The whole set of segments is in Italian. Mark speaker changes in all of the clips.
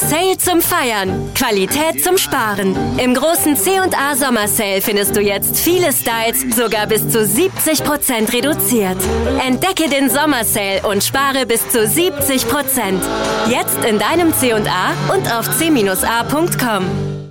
Speaker 1: Sale zum Feiern, Qualität zum Sparen. Im großen C&A Sommersale findest du jetzt viele Styles, sogar bis zu 70% reduziert. Entdecke den Sommersale und spare bis zu 70%. Jetzt in deinem C&A und auf c-a.com.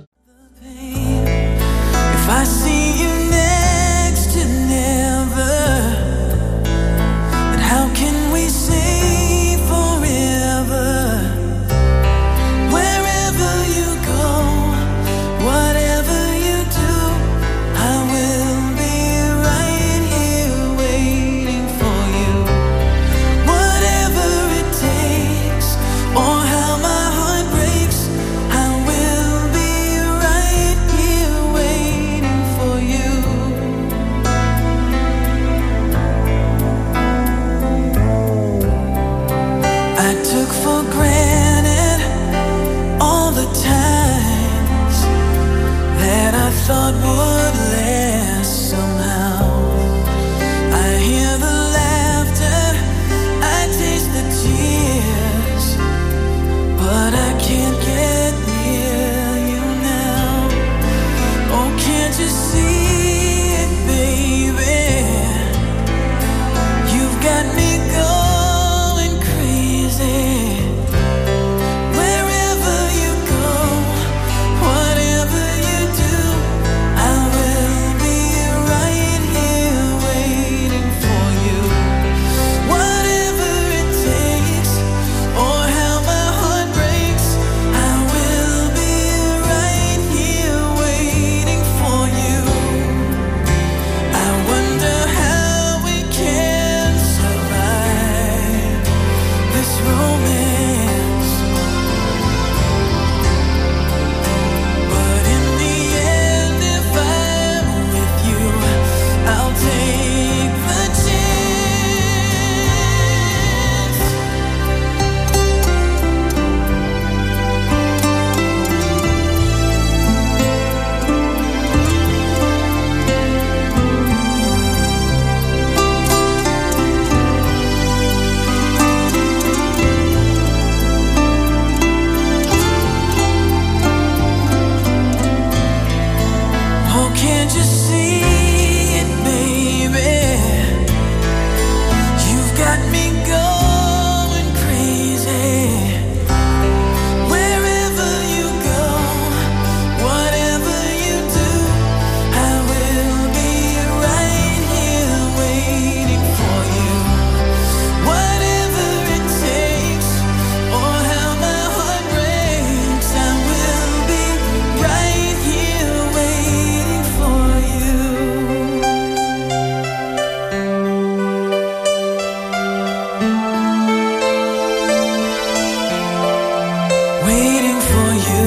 Speaker 2: Thought would last somehow. I hear the laughter, I taste the tears, but I can't get near you now. Oh, can't you see it, baby? You've got me going crazy. Wherever you go, whatever you do, I will be right here waiting for you. Whatever it takes, or how my heart breaks, I will be right here waiting for you. I wonder how we can survive this romance. But in the end, if I'm with you, I'll take the chance. Oh, can't you see it, baby? You've got me going crazy. Wherever you go, whatever you do, I will be right here waiting for you. Whatever it takes, or how my heart breaks, I will be right here waiting for you. Waiting for you.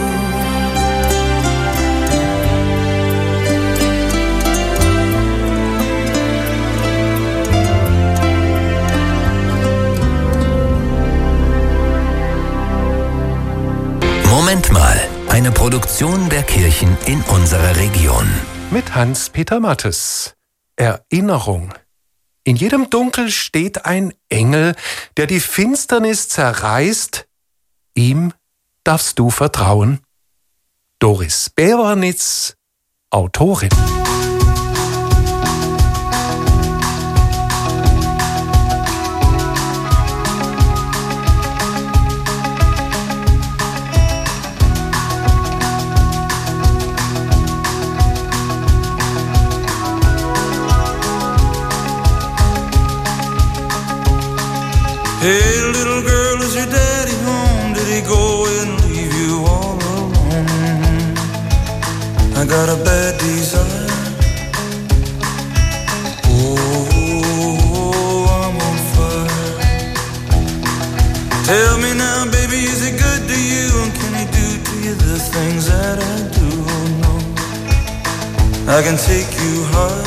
Speaker 3: Moment mal, eine Produktion der Kirchen in unserer Region.
Speaker 4: Mit Hans-Peter Mattes. Erinnerung. In jedem Dunkel steht ein Engel, der die Finsternis zerreißt. Ihm darfst du vertrauen. Doris Bevernitz, Autorin.
Speaker 2: Hey, little girl, is your daddy home? Did he go and leave you all alone? I got a bad desire. Oh, I'm on fire. Tell me now, baby, is he good to you? And can he do to you the things that I do? No, I can take you high.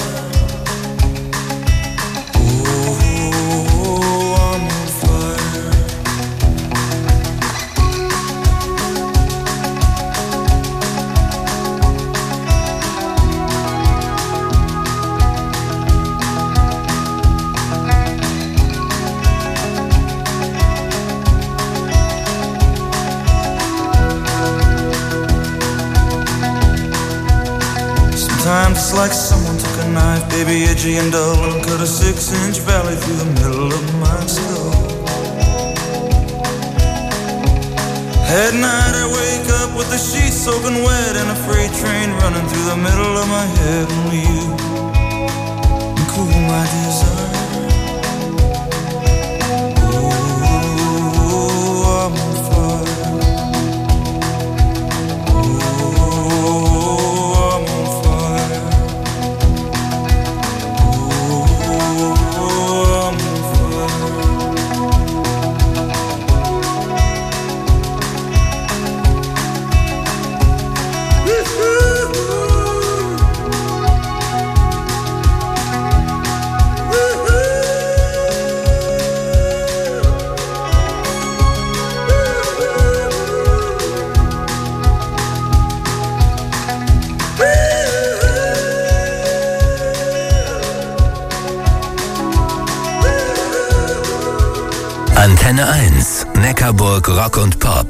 Speaker 2: Sometimes it's like someone took a knife, baby, edgy and dull, and cut a 6-inch valley through the middle of my skull. At night I wake up with the sheets soaking wet and a freight train running through the middle of my head. Only you can cool my desire. Oh, I'm on fire. Oh, I'm on fire. Oh, I'm on
Speaker 3: Antenne 1, Neckarburg Rock und Pop.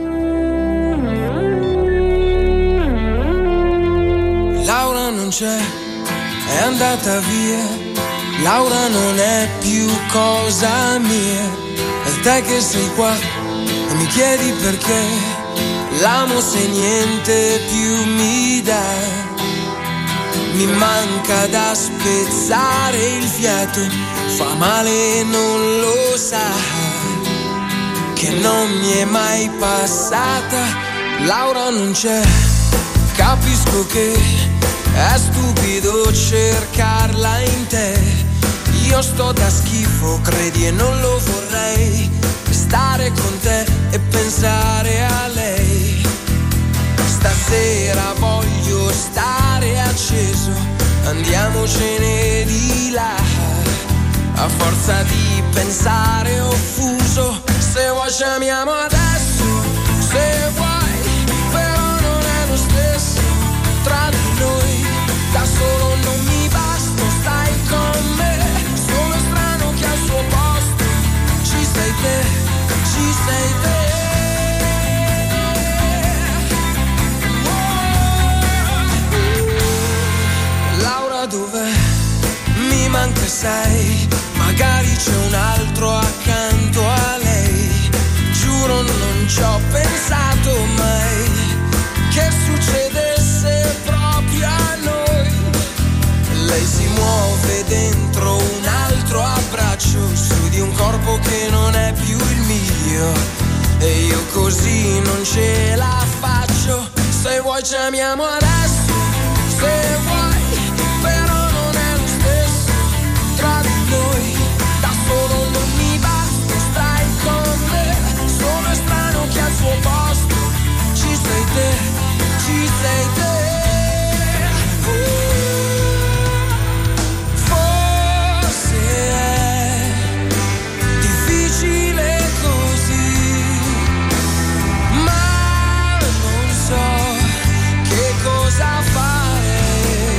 Speaker 5: Laura non c'è, è andata via. Laura non è più cosa mia. E te che sei qua e mi chiedi perché l'amo se niente più mi dà. Mi manca da spezzare il fiato, fa male e non lo sa, che non mi è mai passata. Laura non c'è, capisco che è stupido cercarla in te. Io sto da schifo, credi, e non lo vorrei, stare con te e pensare a lei. Stasera voglio stare acceso, andiamocene di là. A forza di pensare offuso, se vuoi chiamiamo adesso, se vuoi, però non è lo stesso tra di noi. Da solo non mi basta, stai con me, sono strano che al suo posto ci sei te, ci sei te. Laura dov'è? Mi manca, sai, magari c'è un altro accanto a lei. Giuro non ci ho pensato mai che succedesse proprio a noi. Lei si muove dentro un altro abbraccio, su di un corpo che non è più il mio, e io così non ce la faccio. Se vuoi chiamiamo adesso, se vuoi, però non è lo stesso tra di noi. Da solo non mi basta, stai con me, sono strano che al suo posto ci sei te, ci sei te. Forse è difficile così, ma non so che cosa fare.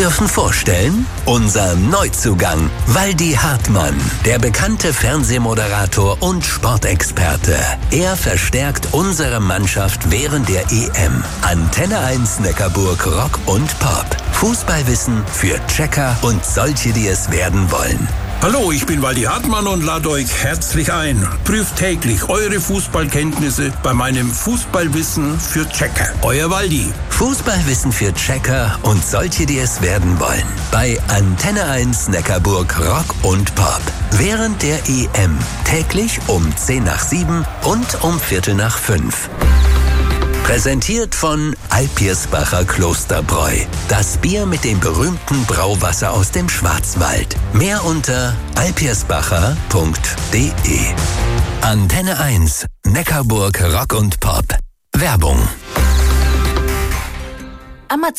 Speaker 3: dürfen vorstellen, unser Neuzugang, Waldi Hartmann, der bekannte Fernsehmoderator und Sportexperte. Er verstärkt unsere Mannschaft während der EM. Antenne 1 Neckarburg Rock und Pop. Fußballwissen für Checker und solche, die es werden wollen.
Speaker 6: Hallo, ich bin Waldi Hartmann und lade euch herzlich ein. Prüft täglich eure Fußballkenntnisse bei meinem Fußballwissen für Checker. Euer Waldi.
Speaker 3: Fußballwissen für Checker und solche, die es werden wollen. Bei Antenne 1 Neckarburg Rock und Pop. Während der EM. Täglich um 6:10 und um 4:45. Präsentiert von Alpirsbacher Klosterbräu. Das Bier mit dem berühmten Brauwasser aus dem Schwarzwald. Mehr unter alpirsbacher.de. Antenne 1, Neckarburg Rock und Pop. Werbung.